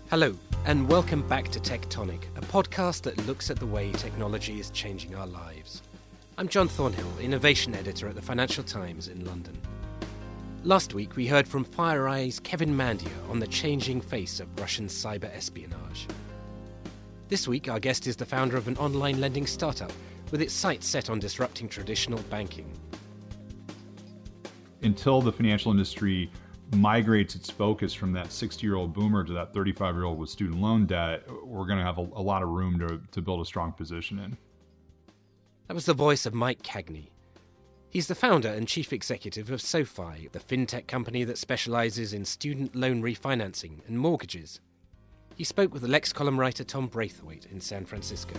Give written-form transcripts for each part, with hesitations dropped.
Hello, and welcome back to Tectonic, a podcast that looks at the way technology is changing our lives. I'm John Thornhill, Innovation Editor at the Financial Times in London. Last week, we heard from FireEye's Kevin Mandia on the changing face of Russian cyber espionage. This week, our guest is the founder of an online lending startup with its sights set on disrupting traditional banking. Until the financial industry migrates its focus from that 60-year-old boomer to that 35-year-old with student loan debt, we're going to have a lot of room to build a strong position in. That was the voice of Mike Cagney. He's the founder and chief executive of SoFi, the fintech company that specializes in student loan refinancing and mortgages. He spoke with Lex column writer Tom Braithwaite in San Francisco.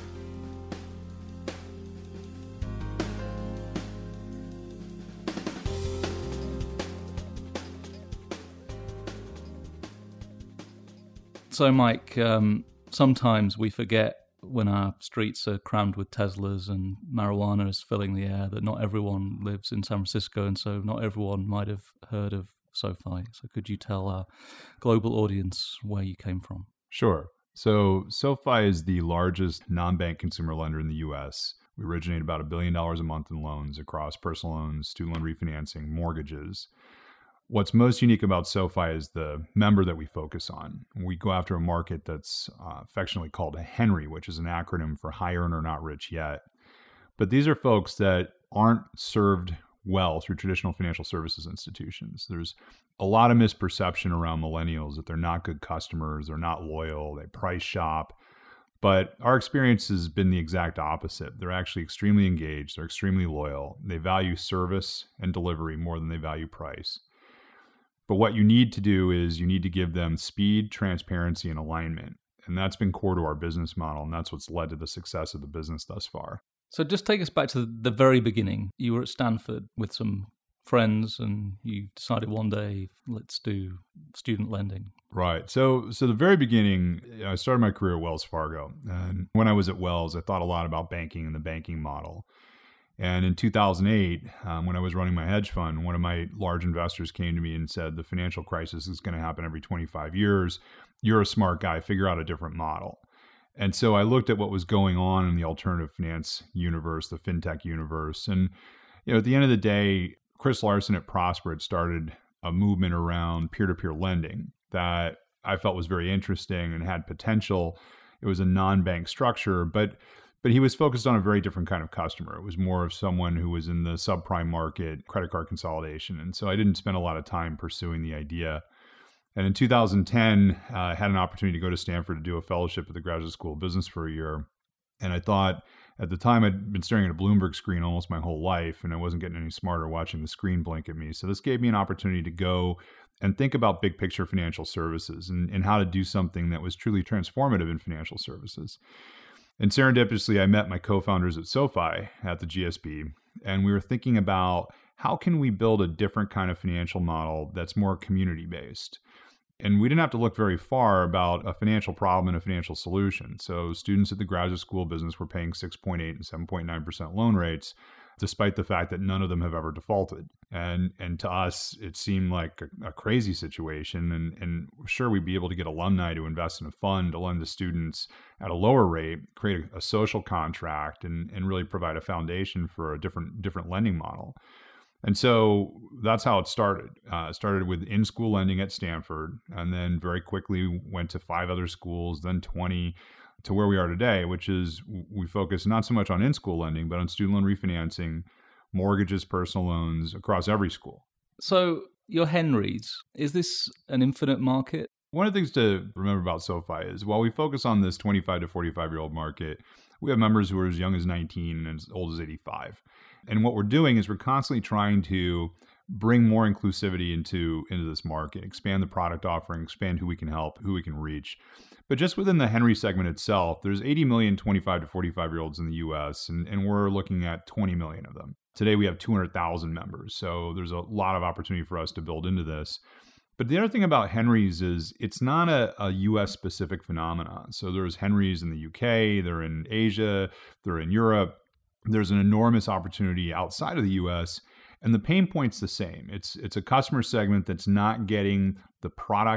So, Mike, sometimes we forget when our streets are crammed with Teslas and marijuana is filling the air that not everyone lives in San Francisco, and so not everyone might have heard of SoFi. So could you tell our global audience where you came from? Sure. So SoFi is the largest non-bank consumer lender in the U.S. We originate about $1 billion a month in loans across personal loans, student loan refinancing, mortgages. What's most unique about SoFi is the member that we focus on. We go after a market that's affectionately called a Henry, which is an acronym for high earner, not rich yet. But these are folks that aren't served well through traditional financial services institutions. There's a lot of misperception around millennials that they're not good customers, they're not loyal, they price shop. But our experience has been the exact opposite. They're actually extremely engaged, they're extremely loyal, they value service and delivery more than they value price. But what you need to do is you need to give them speed, transparency, and alignment. And that's been core to our business model, and that's what's led to the success of the business thus far. So just take us back to the very beginning. You were at Stanford with some friends, and you decided one day, let's do student lending. Right. So the very beginning, I started my career at Wells Fargo. And when I was at Wells, I thought a lot about banking and the banking model. And in 2008, when I was running my hedge fund, one of my large investors came to me and said, the financial crisis is going to happen every 25 years. You're a smart guy. Figure out a different model. And so I looked at what was going on in the alternative finance universe, the fintech universe. And at the end of the day, Chris Larsen at Prosper had started a movement around peer-to-peer lending that I felt was very interesting and had potential. It was a non-bank structure, but he was focused on a very different kind of customer. It was more of someone who was in the subprime market, credit card consolidation. And so I didn't spend a lot of time pursuing the idea. And in 2010, I had an opportunity to go to Stanford to do a fellowship at the Graduate School of Business for a year. And I thought, at the time, I'd been staring at a Bloomberg screen almost my whole life, and I wasn't getting any smarter watching the screen blink at me. So this gave me an opportunity to go and think about big picture financial services and how to do something that was truly transformative in financial services. And serendipitously, I met my co-founders at SoFi at the GSB, and we were thinking about how can we build a different kind of financial model that's more community-based. And we didn't have to look very far about a financial problem and a financial solution. So students at the Graduate School of Business were paying 6.8 and 7.9% loan rates, despite the fact that none of them have ever defaulted. And to us, it seemed like a crazy situation. And sure, we'd be able to get alumni to invest in a fund to lend to students at a lower rate, create a social contract, and really provide a foundation for a different lending model. And so that's how it started. It started with in-school lending at Stanford, and then very quickly went to 5 other schools, then 20, to where we are today, which is we focus not so much on in-school lending, but on student loan refinancing, mortgages, personal loans across every school. So your Henrys, is this an infinite market? One of the things to remember about SoFi is while we focus on this 25 to 45-year-old market, we have members who are as young as 19 and as old as 85. And what we're doing is we're constantly trying to bring more inclusivity into this market, expand the product offering, expand who we can help, who we can reach. But just within the Henry segment itself, there's 80 million 25 to 45-year-olds in the U.S., and we're looking at 20 million of them. Today, we have 200,000 members, so there's a lot of opportunity for us to build into this. But the other thing about Henrys is it's not a U.S.-specific phenomenon. So there's Henrys in the UK, they're in Asia, they're in Europe. There's an enormous opportunity outside of the U.S., and the pain point's the same. It's a customer segment that's not getting the product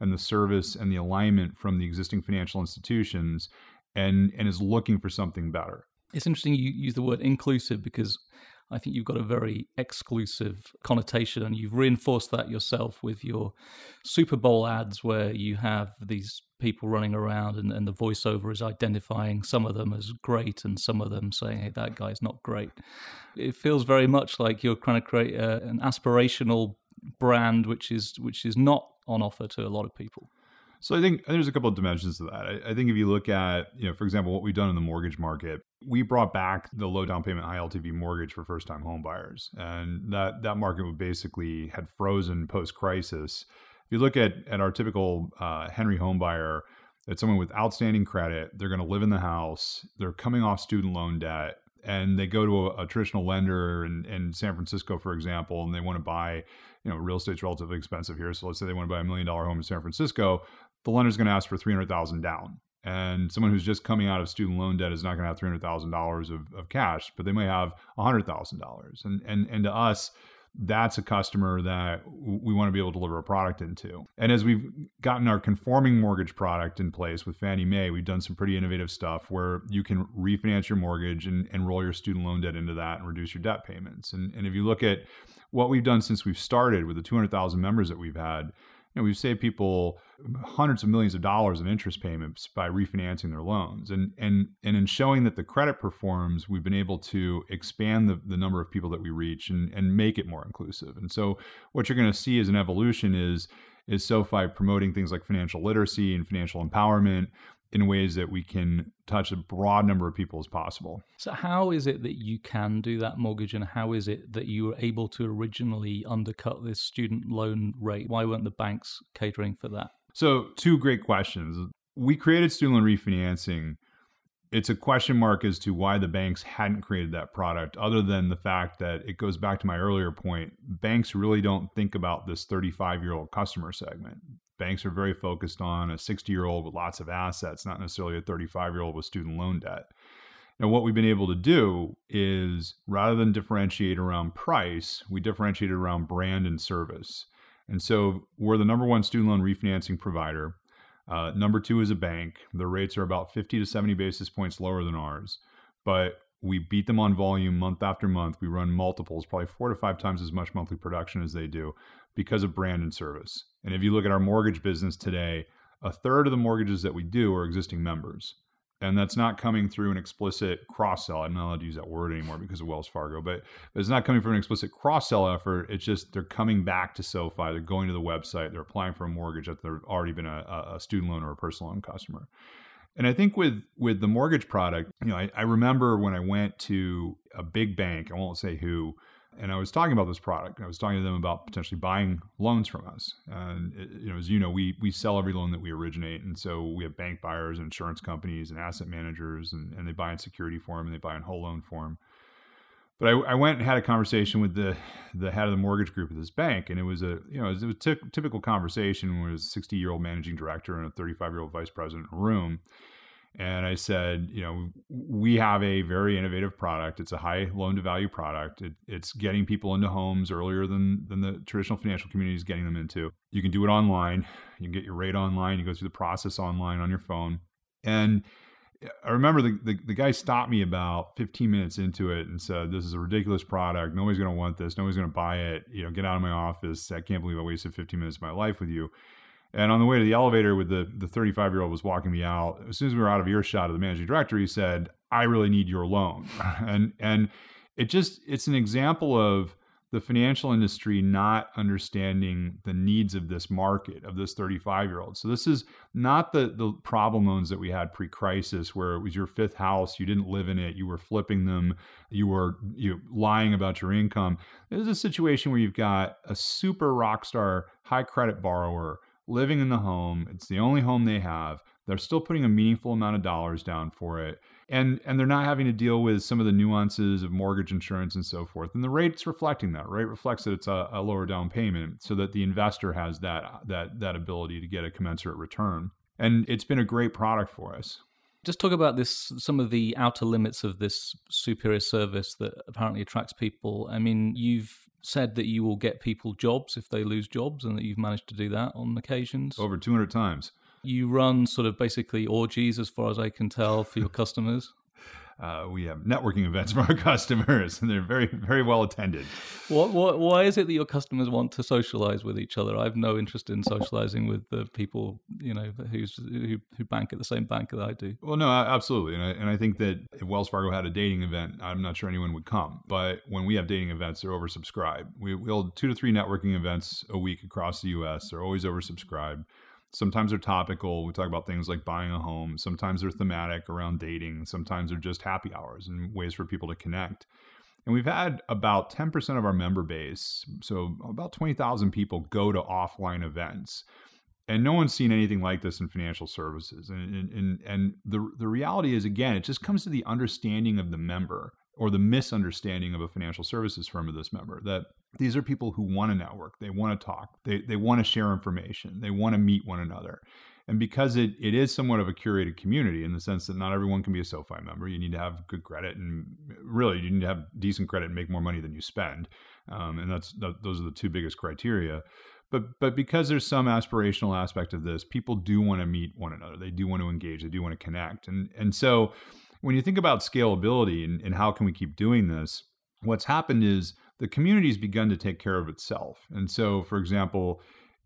and the service and the alignment from the existing financial institutions and is looking for something better. It's interesting you use the word inclusive because I think you've got a very exclusive connotation, and you've reinforced that yourself with your Super Bowl ads where you have these people running around and the voiceover is identifying some of them as great and some of them saying, hey, that guy's not great. It feels very much like you're trying to create an aspirational brand which is not on offer to a lot of people. So I think there's a couple of dimensions to that. I think if you look at, for example, what we've done in the mortgage market, we brought back the low down payment, high LTV mortgage for first time home buyers. And that market would basically had frozen post-crisis. If you look at our typical Henry home buyer, it's someone with outstanding credit. They're going to live in the house. They're coming off student loan debt. And they go to a traditional lender in San Francisco, for example, and they want to buy, real estate's relatively expensive here. So let's say they want to buy $1 million home in San Francisco. The lender's going to ask for $300,000 down. And someone who's just coming out of student loan debt is not going to have $300,000 of cash, but they may have $100,000. And to us, that's a customer that we want to be able to deliver a product into. And as we've gotten our conforming mortgage product in place with Fannie Mae, we've done some pretty innovative stuff where you can refinance your mortgage and roll your student loan debt into that and reduce your debt payments. And if you look at what we've done since we've started with the 200,000 members that we've had, we've saved people hundreds of millions of dollars in interest payments by refinancing their loans. And in showing that the credit performs, we've been able to expand the number of people that we reach and make it more inclusive. And so what you're going to see as an evolution is SoFi promoting things like financial literacy and financial empowerment in ways that we can touch a broad number of people as possible. So how is it that you can do that mortgage, and how is it that you were able to originally undercut this student loan rate? Why weren't the banks catering for that? So two great questions. We created student loan refinancing. It's a question mark as to why the banks hadn't created that product, other than the fact that it goes back to my earlier point. Banks really don't think about this 35-year-old customer segment. Banks are very focused on a 60-year-old with lots of assets, not necessarily a 35-year-old with student loan debt. Now, what we've been able to do is, rather than differentiate around price, we differentiated around brand and service. And so we're the number one student loan refinancing provider. Number two is a bank. Their rates are about 50 to 70 basis points lower than ours, but we beat them on volume month after month. We run multiples, probably 4 to 5 times as much monthly production as they do because of brand and service. And if you look at our mortgage business today, a third of the mortgages that we do are existing members. And that's not coming through an explicit cross-sell. I'm not allowed to use that word anymore because of Wells Fargo, but it's not coming from an explicit cross-sell effort. It's just they're coming back to SoFi. They're going to the website. They're applying for a mortgage that they've already been a student loan or a personal loan customer. And I think with the mortgage product, I remember when I went to a big bank, I won't say who, and I was talking about this product. I was talking to them about potentially buying loans from us. And as you know, we sell every loan that we originate. And so we have bank buyers, and insurance companies, and asset managers, and they buy in security form and they buy in whole loan form. But I went and had a conversation with the head of the mortgage group at this bank, and it was a typical conversation where it was a 60-year-old managing director and a 35-year-old vice president in a room. And I said, we have a very innovative product. It's a high loan to value product. It's getting people into homes earlier than the traditional financial community is getting them into. You can do it online. You can get your rate online. You go through the process online on your phone. And I remember the guy stopped me about 15 minutes into it and said, this is a ridiculous product. Nobody's going to want this. Nobody's going to buy it. Get out of my office. I can't believe I wasted 15 minutes of my life with you. And on the way to the elevator with the 35-year-old was walking me out. As soon as we were out of earshot of the managing director, he said, I really need your loan. And it's an example of the financial industry not understanding the needs of this market, of this 35-year-old. So this is not the problem loans that we had pre-crisis, where it was your fifth house, you didn't live in it, you were flipping them, you were lying about your income. This is a situation where you've got a super rock star, high credit borrower living in the home. It's the only home they have. They're still putting a meaningful amount of dollars down for it. And they're not having to deal with some of the nuances of mortgage insurance and so forth. And the rate's reflecting that. Rate reflects that it's a lower down payment so that the investor has that ability to get a commensurate return. And it's been a great product for us. Just talk about some of the outer limits of this superior service that apparently attracts people. I mean, you've said that you will get people jobs if they lose jobs, and that you've managed to do that on occasions. Over 200 times. You run sort of basically orgies, as far as I can tell, for your customers. We have networking events for our customers, and they're very, very well attended. Why is it that your customers want to socialize with each other? I have no interest in socializing with the people, who bank at the same bank that I do. Well, no, absolutely. And I think that if Wells Fargo had a dating event, I'm not sure anyone would come. But when we have dating events, they're oversubscribed. We hold 2 to 3 networking events a week across the U.S. They're always oversubscribed. Sometimes they're topical. We talk about things like buying a home. Sometimes they're thematic around dating. Sometimes they're just happy hours and ways for people to connect. And we've had about 10% of our member base, so about 20,000 people, go to offline events. And no one's seen anything like this in financial services. And the reality is, again, it just comes to the understanding of the member, or the misunderstanding of a financial services firm of this member, that these are people who want to network, they want to talk, they want to share information, they want to meet one another. And because it is somewhat of a curated community, in the sense that not everyone can be a SoFi member, you need to have good credit, and really you need to have decent credit and make more money than you spend. And those are the 2 biggest criteria. But because there's some aspirational aspect of this, people do want to meet one another. They do want to engage. They do want to connect. And so when you think about scalability and how can we keep doing this, what's happened is the community's begun to take care of itself. And so, for example,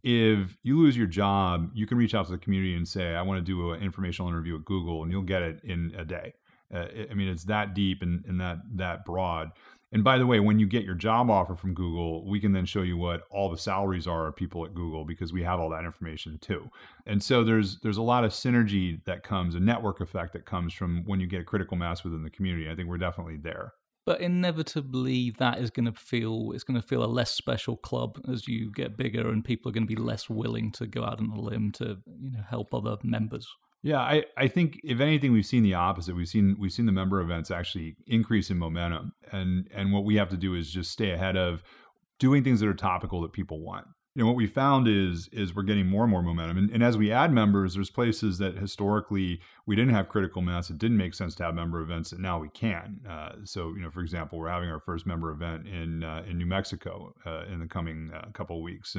if you lose your job, you can reach out to the community and say, I want to do an informational interview at Google, and you'll get it in a day. It's that deep and that broad. And by the way, when you get your job offer from Google, we can then show you what all the salaries are of people at Google, because we have all that information too. And so there's a lot of synergy that comes, a network effect that comes from when you get a critical mass within the community. I think we're definitely there. But inevitably, that is going to feel a less special club as you get bigger, and people are going to be less willing to go out on a limb to help other members. Yeah, I think if anything, we've seen the opposite. We've seen the member events actually increase in momentum, and what we have to do is just stay ahead of doing things that are topical that people want. What we found is we're getting more and more momentum, and as we add members, there's places that historically we didn't have critical mass. It didn't make sense to have member events, and now we can. So for example, we're having our first member event in New Mexico in the coming couple of weeks,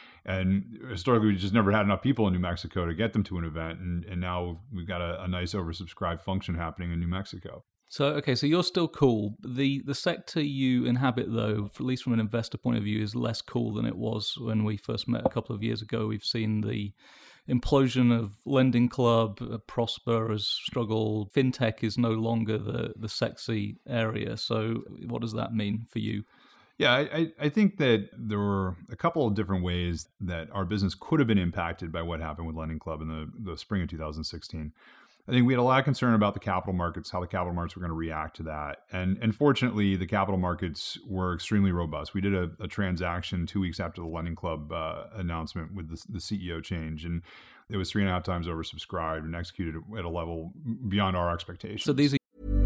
and historically, we just never had enough people in New Mexico to get them to an event. And now we've got a nice oversubscribed function happening in New Mexico. So you're still cool. The sector you inhabit, though, at least from an investor point of view, is less cool than it was when we first met a couple of years ago. We've seen the implosion of Lending Club. Prosper has struggled. FinTech is no longer the sexy area. So what does that mean for you? Yeah, I think that there were a couple of different ways that our business could have been impacted by what happened with Lending Club in the spring of 2016. I think we had a lot of concern about the capital markets, how the capital markets were going to react to that. And fortunately, the capital markets were extremely robust. We did a transaction 2 weeks after the Lending Club announcement with the CEO change, and it was 3.5 times oversubscribed and executed at a level beyond our expectations. So these are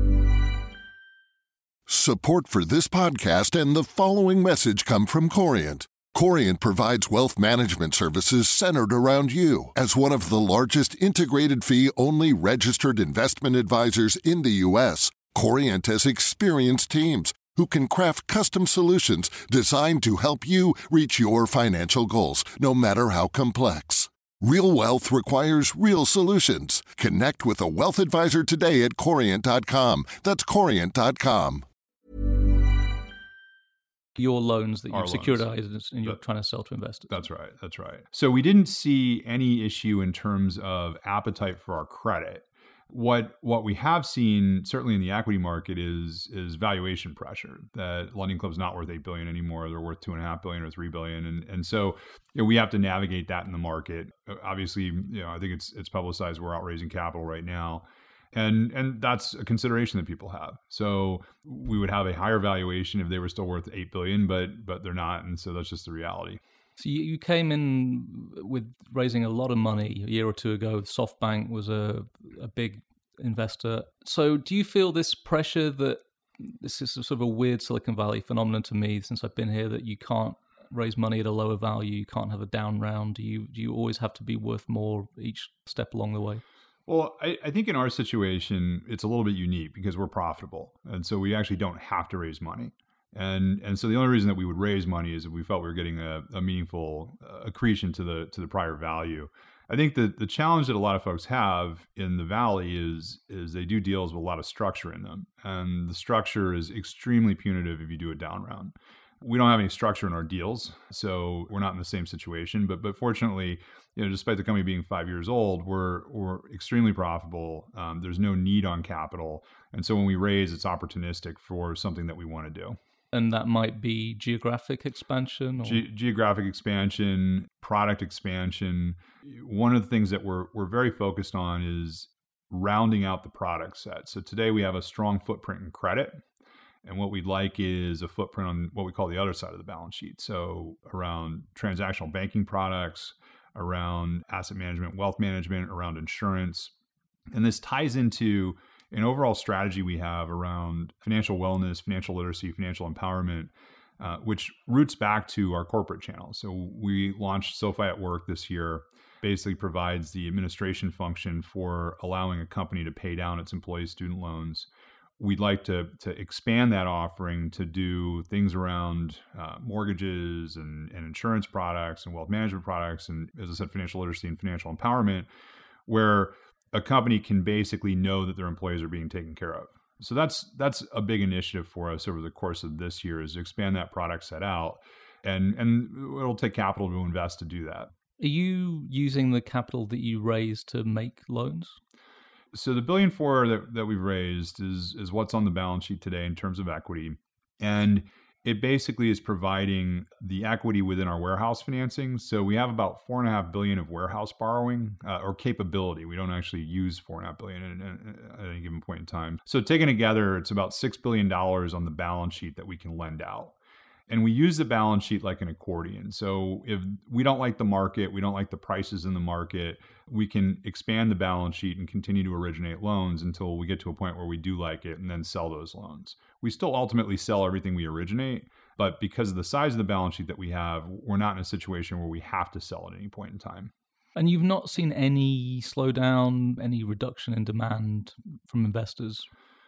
Support for this podcast and the following message come from Corient. Corient provides wealth management services centered around you. As one of the largest integrated fee-only registered investment advisors in the U.S., Corient has experienced teams who can craft custom solutions designed to help you reach your financial goals, no matter how complex. Real wealth requires real solutions. Connect with a wealth advisor today at Corient.com. That's Corient.com. your loans that you've securitized and you're trying to sell to investors. That's right. So we didn't see any issue in terms of appetite for our credit. What we have seen, certainly in the equity market, is valuation pressure. That Lending Club's not worth $8 billion anymore; they're worth $2.5 billion or $3 billion, and so we have to navigate that in the market. Obviously, I think it's publicized we're out raising capital right now, and that's a consideration that people have. So we would have a higher valuation if they were still worth $8 billion, but they're not, and so that's just the reality. So you came in with raising a lot of money a year or two ago. SoftBank was a big investor. So do you feel this pressure that this is sort of a weird Silicon Valley phenomenon to me since I've been here, that you can't raise money at a lower value, you can't have a down round? Do you always have to be worth more each step along the way? Well, I think in our situation, it's a little bit unique because we're profitable. And so we actually don't have to raise money. And so the only reason that we would raise money is if we felt we were getting a meaningful accretion to the prior value. I think that the challenge that a lot of folks have in the Valley is they do deals with a lot of structure in them. And the structure is extremely punitive if you do a down round. We don't have any structure in our deals, so we're not in the same situation. But fortunately, despite the company being 5 years old, we're extremely profitable. There's no need on capital. And so when we raise, it's opportunistic for something that we want to do. And that might be geographic expansion? Or? Geographic expansion, product expansion. One of the things that we're very focused on is rounding out the product set. So today we have a strong footprint in credit. And what we'd like is a footprint on what we call the other side of the balance sheet. So around transactional banking products, around asset management, wealth management, around insurance. And this ties into an overall strategy we have around financial wellness, financial literacy, financial empowerment, which roots back to our corporate channel. So we launched SoFi at Work this year, basically provides the administration function for allowing a company to pay down its employees' student loans. We'd like to expand that offering to do things around mortgages and insurance products and wealth management products, and as I said, financial literacy and financial empowerment, where a company can basically know that their employees are being taken care of. So that's a big initiative for us over the course of this year, is to expand that product set out, and it'll take capital to invest to do that. Are you using the capital that you raised to make loans? So the $1.4 billion that we've raised is what's on the balance sheet today in terms of equity, and it basically is providing the equity within our warehouse financing. So we have about $4.5 billion of warehouse borrowing or capability. We don't actually use $4.5 billion at any given point in time. So taken together, it's about $6 billion on the balance sheet that we can lend out. And we use the balance sheet like an accordion. So if we don't like the market, we don't like the prices in the market, we can expand the balance sheet and continue to originate loans until we get to a point where we do like it and then sell those loans. We still ultimately sell everything we originate, but because of the size of the balance sheet that we have, we're not in a situation where we have to sell at any point in time. And you've not seen any slowdown, any reduction in demand from investors?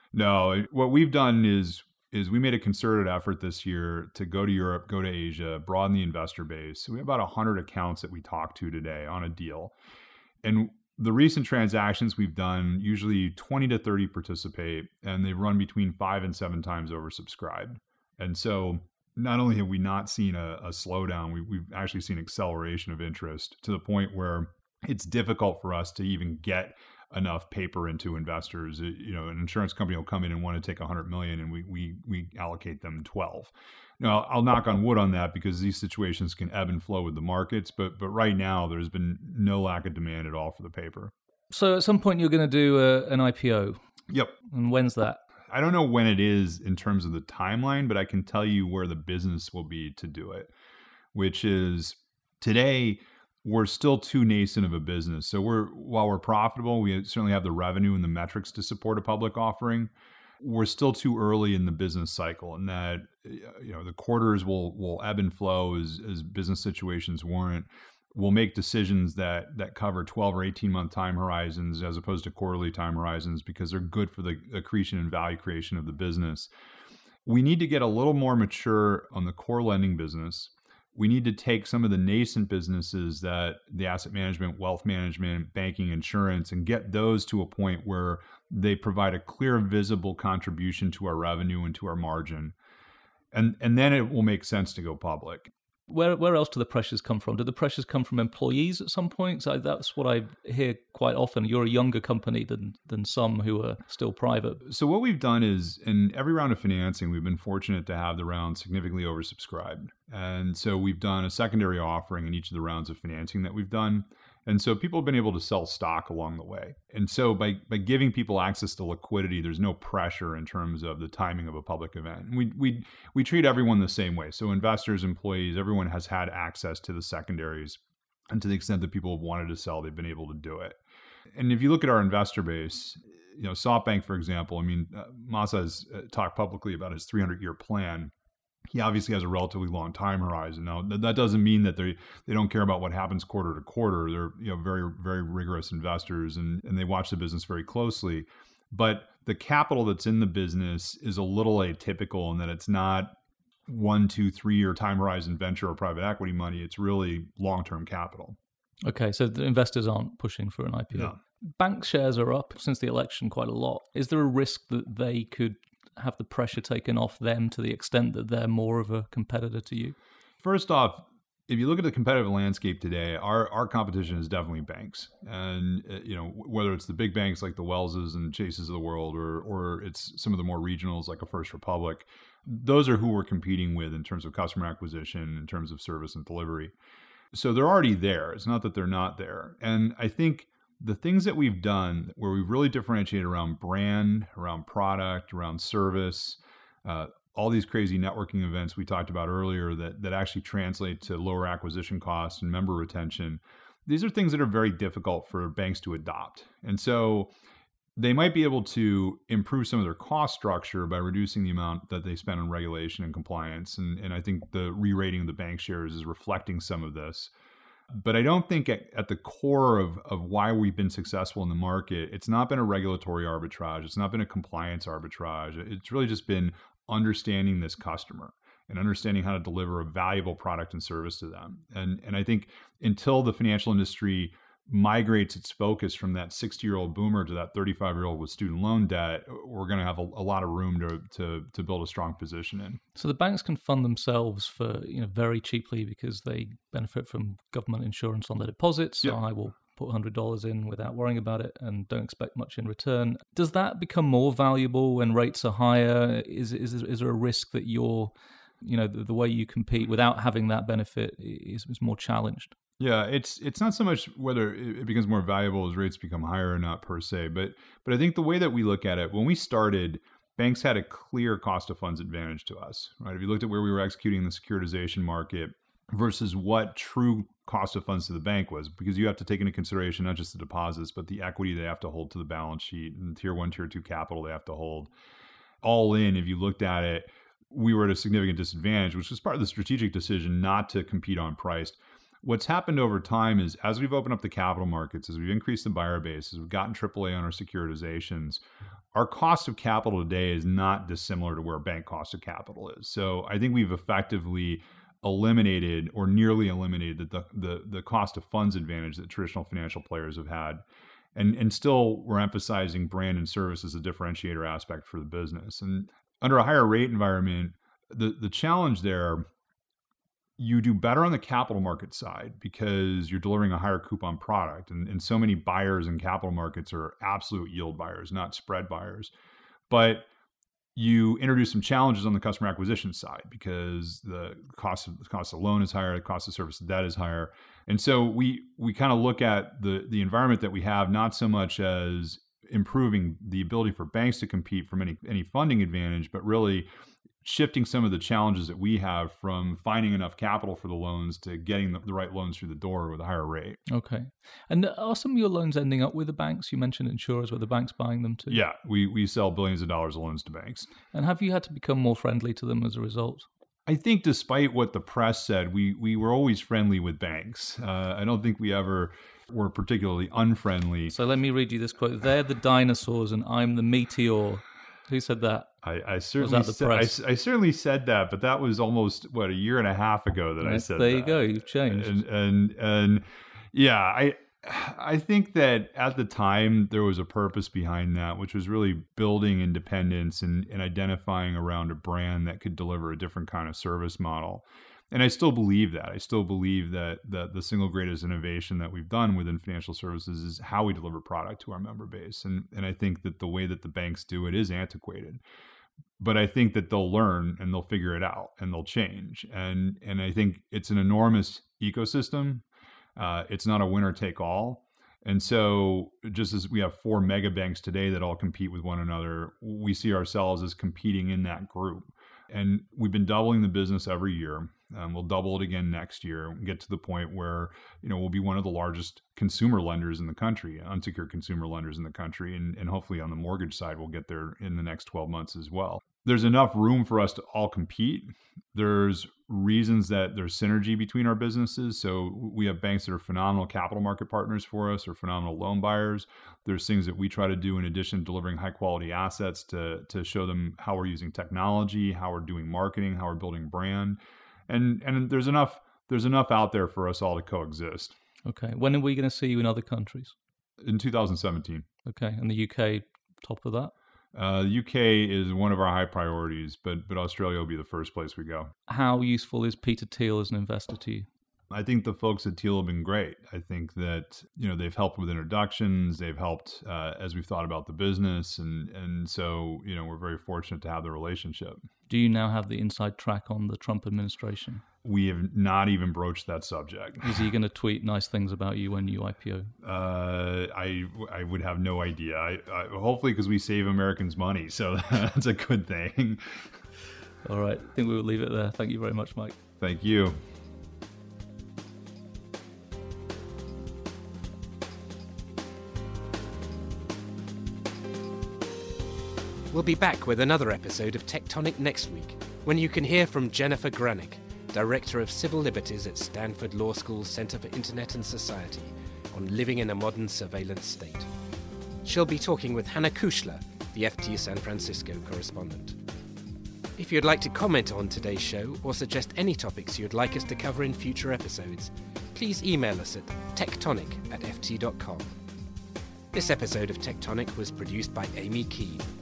No, what we've done is we made a concerted effort this year to go to Europe, go to Asia, broaden the investor base. So we have about 100 accounts that we talk to today on a deal. And the recent transactions we've done, usually 20 to 30 participate, and they've run between 5 and 7 times oversubscribed. And so not only have we not seen a slowdown, we've actually seen acceleration of interest to the point where it's difficult for us to even get enough paper into investors. An insurance company will come in and want to take $100 million, and we allocate them 12. Now, I'll knock on wood on that because these situations can ebb and flow with the markets, but right now there's been no lack of demand at all for the paper. So at some point you're going to do an IPO. Yep. And when's that? I don't know when it is in terms of the timeline, but I can tell you where the business will be to do it, which is today we're still too nascent of a business. So while we're profitable, we certainly have the revenue and the metrics to support a public offering. We're still too early in the business cycle, and that the quarters will ebb and flow as business situations warrant. We'll make decisions that cover 12 or 18-month time horizons as opposed to quarterly time horizons because they're good for the accretion and value creation of the business. We need to get a little more mature on the core lending business. We need to take some of the nascent businesses that the asset management, wealth management, banking, insurance, and get those to a point where they provide a clear, visible contribution to our revenue and to our margin. And then it will make sense to go public. Where else do the pressures come from? Do the pressures come from employees at some point? So that's what I hear quite often. You're a younger company than some who are still private. So what we've done is, in every round of financing, we've been fortunate to have the round significantly oversubscribed. And so we've done a secondary offering in each of the rounds of financing that we've done. And so people have been able to sell stock along the way. And so by giving people access to liquidity, there's no pressure in terms of the timing of a public event. And we treat everyone the same way. So investors, employees, everyone has had access to the secondaries. And to the extent that people have wanted to sell, they've been able to do it. And if you look at our investor base, SoftBank, for example, Masa has talked publicly about his 300-year plan. He obviously has a relatively long time horizon. Now, that doesn't mean that they don't care about what happens quarter to quarter. They're very, very rigorous investors, and they watch the business very closely. But the capital that's in the business is a little atypical in that it's not 1, 2, 3-year time horizon venture or private equity money. It's really long-term capital. Okay, so the investors aren't pushing for an IPO. No. Bank shares are up since the election quite a lot. Is there a risk that they could have the pressure taken off them to the extent that they're more of a competitor to you? First off, if you look at the competitive landscape today, our competition is definitely banks. And, whether it's the big banks like the Wellses and Chases of the world, or it's some of the more regionals like a First Republic, those are who we're competing with in terms of customer acquisition, in terms of service and delivery. So they're already there. It's not that they're not there. And I think the things that we've done where we've really differentiated around brand, around product, around service, all these crazy networking events we talked about earlier that actually translate to lower acquisition costs and member retention, these are things that are very difficult for banks to adopt. And so they might be able to improve some of their cost structure by reducing the amount that they spend on regulation and compliance. And I think the re-rating of the bank shares is reflecting some of this. But I don't think at the core of why we've been successful in the market, it's not been a regulatory arbitrage. It's not been a compliance arbitrage. It's really just been understanding this customer and understanding how to deliver a valuable product and service to them. And I think until the financial industry migrates its focus from that 60-year-old boomer to that 35-year-old with student loan debt, we're going to have a lot of room to build a strong position in. So the banks can fund themselves for very cheaply because they benefit from government insurance on their deposits. So I will put $100 in without worrying about it and don't expect much in return. Does that become more valuable when rates are higher? Is there a risk that the way you compete without having that benefit is more challenged? Yeah, it's not so much whether it becomes more valuable as rates become higher or not per se, but I think the way that we look at it, when we started, banks had a clear cost of funds advantage to us, right? If you looked at where we were executing the securitization market versus what true cost of funds to the bank was, because you have to take into consideration not just the deposits, but the equity they have to hold to the balance sheet and tier 1, tier 2 capital they have to hold. All in, if you looked at it, we were at a significant disadvantage, which was part of the strategic decision not to compete on price. What's happened over time is as we've opened up the capital markets, as we've increased the buyer base, as we've gotten AAA on our securitizations, our cost of capital today is not dissimilar to where bank cost of capital is. So I think we've effectively eliminated or nearly eliminated the cost of funds advantage that traditional financial players have had. And still we're emphasizing brand and service as a differentiator aspect for the business. And under a higher rate environment, the challenge there, you do better on the capital market side because you're delivering a higher coupon product. And so many buyers in capital markets are absolute yield buyers, not spread buyers. But you introduce some challenges on the customer acquisition side because the cost of loan is higher, the cost of service debt is higher. And so we kind of look at the environment that we have not so much as improving the ability for banks to compete from any funding advantage, but really shifting some of the challenges that we have from finding enough capital for the loans to getting the right loans through the door with a higher rate. Okay. And are some of your loans ending up with the banks? You mentioned insurers, where the bank's buying them too. Yeah, we sell billions of dollars of loans to banks. And have you had to become more friendly to them as a result? I think despite what the press said, we were always friendly with banks. I don't think we ever were particularly unfriendly. So let me read you this quote. They're the dinosaurs and I'm the meteor. Who said that? I certainly said that, but that was almost a year and a half ago that I said that. There you go. You've changed. And yeah, I think that at the time there was a purpose behind that, which was really building independence and identifying around a brand that could deliver a different kind of service model. And I still believe that. I still believe that the single greatest innovation that we've done within financial services is how we deliver product to our member base. And I think that the way that the banks do it is antiquated. But I think that they'll learn and they'll figure it out and they'll change. And I think it's an enormous ecosystem. It's not a winner take all. And so just as we have 4 mega banks today that all compete with one another, we see ourselves as competing in that group. And we've been doubling the business every year. We'll double it again next year and get to the point where, we'll be one of the largest consumer lenders in the country, unsecured consumer lenders in the country. And hopefully on the mortgage side, we'll get there in the next 12 months as well. there's enough room for us to all compete. There's reasons that there's synergy between our businesses. So we have banks that are phenomenal capital market partners for us or phenomenal loan buyers. There's things that we try to do in addition to delivering high quality assets to show them how we're using technology, how we're doing marketing, how we're building brand. And there's enough out there for us all to coexist. Okay. When are we going to see you in other countries? In 2017. Okay. And the UK, top of that? The UK is one of our high priorities, but Australia will be the first place we go. How useful is Peter Thiel as an investor to you? I think the folks at Thiel have been great. I think that, they've helped with introductions. They've helped as we've thought about the business. And so, we're very fortunate to have the relationship. Do you now have the inside track on the Trump administration? We have not even broached that subject. Is he going to tweet nice things about you when you IPO? I would have no idea. I hopefully because we save Americans money, so that's a good thing. All right. I think we will leave it there. Thank you very much, Mike. Thank you. We'll be back with another episode of Tectonic next week, when you can hear from Jennifer Granick, Director of Civil Liberties at Stanford Law School's Center for Internet and Society, on living in a modern surveillance state. She'll be talking with Hannah Kuchler, the FT San Francisco correspondent. If you'd like to comment on today's show or suggest any topics you'd like us to cover in future episodes, please email us at tectonic@ft.com. This episode of Tectonic was produced by Amy Keane.